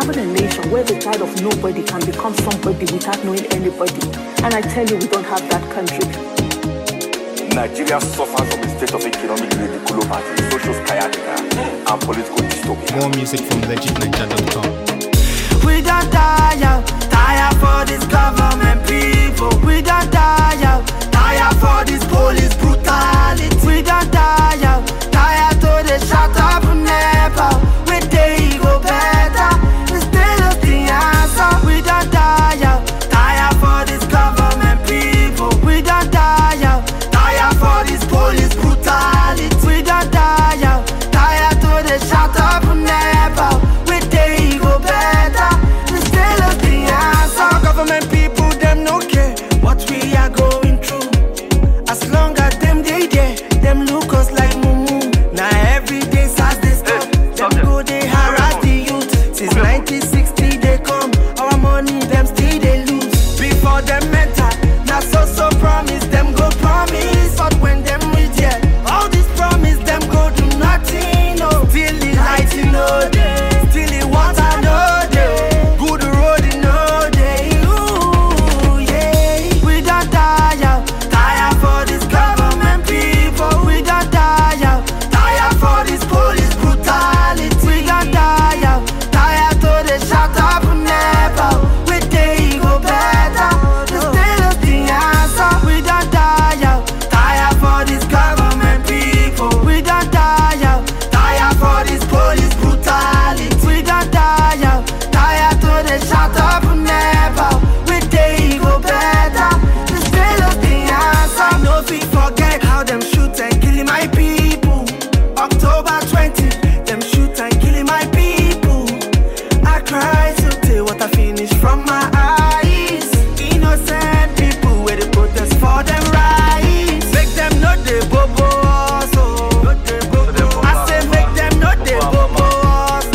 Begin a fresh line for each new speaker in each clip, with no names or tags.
having a nation where the child of nobody can become somebody without knowing anybody. And I tell you, we don't have that country.
Nigeria suffers from a state of economic ridiculopathy, social sciatica, and political dystopia.
More music from legitninja.com.
We don't die out, tire for this government people. We don't die out, tire for this police brutality. We don't die out, tire to the shut up never. We day go better, we still us the answer. We don't die out, tire for this government people. We don't die out, tire for this police brutality. We don't die out, tire to the shut up never. We day go better, we still us the answer. Government people, them no care what we are going through. As long as them they there, them look us like mumu. Now every day as they stop, them go they harass the youth. Since 1960 they come, our money them still they lose. Before them enter, now so promise, them go promise. But when them reach here, all this promise them go do nothing. No, still the light in no day, still the water no day, good road in no day. Ooh, yeah. We don't die out, tire for this government people. We don't die out, tire for this police brutality. We don't die out, tire to the shut up never. We day go better, we still us the answer. We don't die out, tire for this government people. We don't die out, tire for this police brutality. We don't die out, tire to the shut up never. We day go better, we still us the answer. No fit forget how them shoot and kill my people. October 20, them shoot and kill my people. I cry so till what I finish from my eyes. Innocent people where they protest for them rights. Make them know they bobo also. I say make them know they bobo also.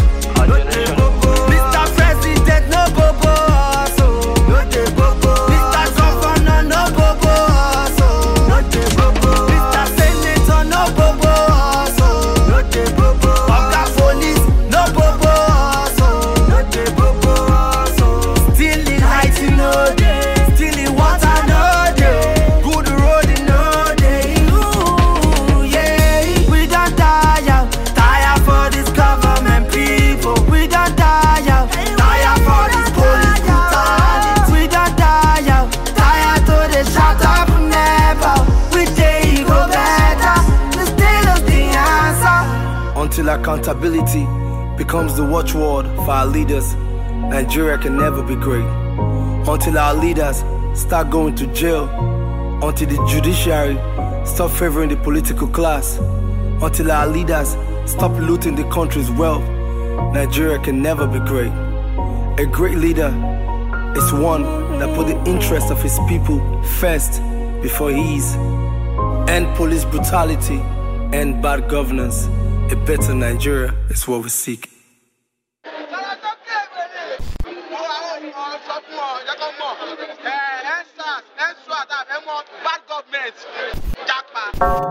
Mr. President no bobo also. Mr. Governor no bobo also. Mr. Senator no bobo also. Oga Police no bobo also. Still the light in no day, still the water no day, good road in no day. Ooh, yeah. We don't die out, tire for this government people. We don't die out, tire for this police brutality. We don't die out, tire to the shut up never. We day go better, we still us the answer. Until accountability becomes the watchword for our leaders, Nigeria can never be great. Until our leaders start going to jail, until the judiciary stop favoring the political class, until our leaders stop looting the country's wealth, Nigeria can never be great. A great leader is one that put the interest of his people first before his. End police brutality, end bad governance. A better Nigeria is what we seek.
Bad government.